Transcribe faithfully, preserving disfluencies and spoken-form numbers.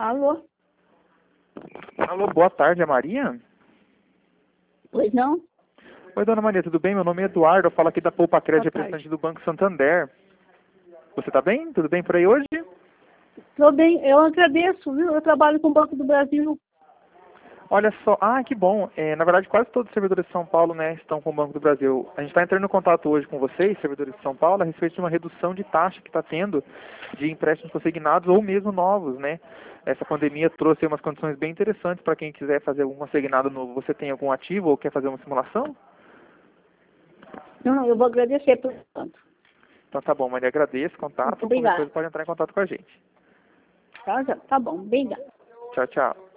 Alô? Alô, boa tarde, é Maria? Pois não? Oi, dona Maria, tudo bem? Meu nome é Eduardo, eu falo aqui da Poupa Crédito, Boa tarde. representante do Banco Santander. Você tá bem? Tudo bem por aí hoje? Tô bem, eu agradeço, viu? Eu trabalho com o Banco do Brasil. Olha só, ah, que bom. É, na verdade, quase todos os servidores de São Paulo, né, estão com o Banco do Brasil. A gente está entrando em contato hoje com vocês, servidores de São Paulo, a respeito de uma redução de taxa que está tendo de empréstimos consignados ou mesmo novos, né? Essa pandemia trouxe umas condições bem interessantes para quem quiser fazer algum consignado novo. Você tem algum ativo ou quer fazer uma simulação? Não, não, eu vou agradecer por tanto. Então tá bom, Maria, agradeço o contato. Muito Qualquer obrigada. coisa pode entrar em contato com a gente. Tá, já, tá bom, obrigada. Tchau, tchau.